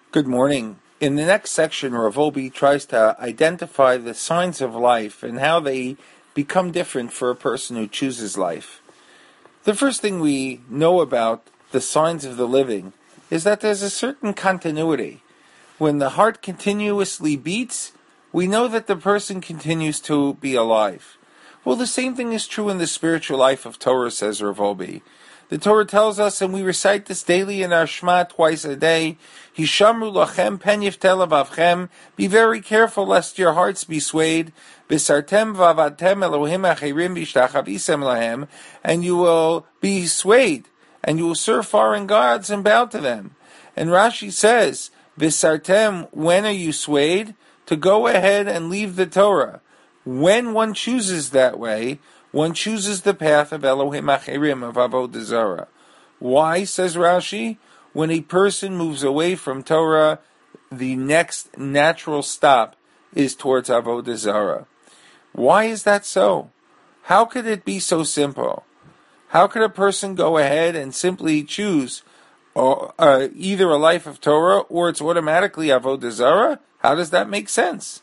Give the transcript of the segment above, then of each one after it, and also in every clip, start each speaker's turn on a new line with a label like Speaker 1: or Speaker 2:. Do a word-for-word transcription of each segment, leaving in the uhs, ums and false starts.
Speaker 1: Good morning. In the next section, Rav Wolbe tries to identify the signs of life and how they become different for a person who chooses life. The first thing we know about the signs of the living is that there's a certain continuity. When the heart continuously beats, we know that the person continues to be alive. Well, the same thing is true in the spiritual life of Torah, says Rav Wolbe. The Torah tells us, and we recite this daily in our Shema twice a day, Hishamru lachem pen yiftel avavchem, be very careful lest your hearts be swayed, Bisartem vavadtem Elohim achirim b'shtachavisem lahem, and you will be swayed, and you will serve foreign gods and bow to them. And Rashi says, Bisartem, when are you swayed? To go ahead and leave the Torah. When one chooses that way, one chooses the path of Elohim Achirim, of Avodah Zarah. Why, says Rashi? When a person moves away from Torah, the next natural stop is towards Avodah Zarah. Why is that so? How could it be so simple? How could a person go ahead and simply choose uh, uh, either a life of Torah or it's automatically Avodah Zarah? How does that make sense?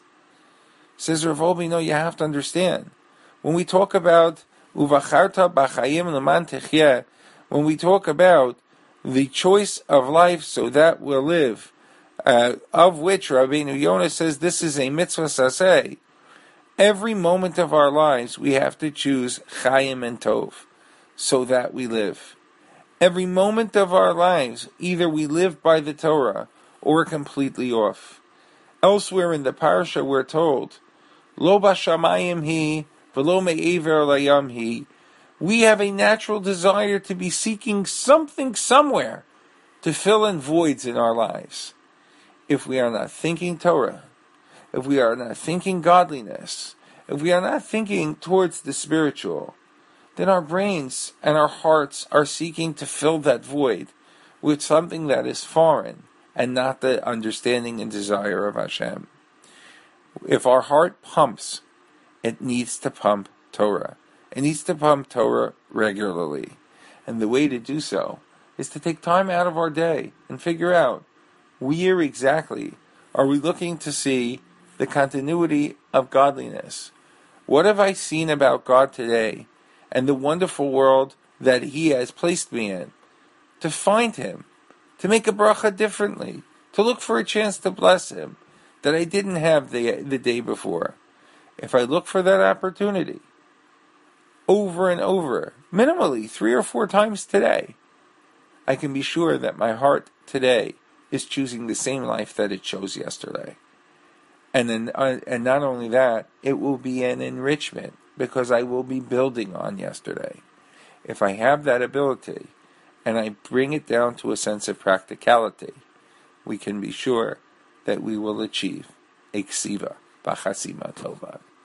Speaker 1: Says Rav Wolbe, no, you have to understand. When we talk about Uvacharta b'chayim leman techyeh, when we talk about the choice of life so that we'll live, uh, of which Rabbeinu Yonah says this is a mitzvah saseh, every moment of our lives we have to choose chayim and tov, so that we live. Every moment of our lives, either we live by the Torah or we're completely off. Elsewhere in the parasha we're told, Lo b'shamayim hi, v'lo me'ever layam hi. We have a natural desire to be seeking something somewhere to fill in voids in our lives. If we are not thinking Torah, if we are not thinking godliness, if we are not thinking towards the spiritual, then our brains and our hearts are seeking to fill that void with something that is foreign and not the understanding and desire of Hashem. If our heart pumps, it needs to pump Torah. It needs to pump Torah regularly. And the way to do so is to take time out of our day and figure out where exactly are we looking to see the continuity of godliness. What have I seen about God today and the wonderful world that He has placed me in? To find Him, to make a bracha differently, to look for a chance to bless Him that I didn't have the, the day before. If I look for that opportunity over and over, minimally three or four times today, I can be sure that my heart today is choosing the same life that it chose yesterday. And then, uh, and not only that, it will be an enrichment because I will be building on yesterday. If I have that ability and I bring it down to a sense of practicality, we can be sure that we will achieve a ksiva b'chasima tova.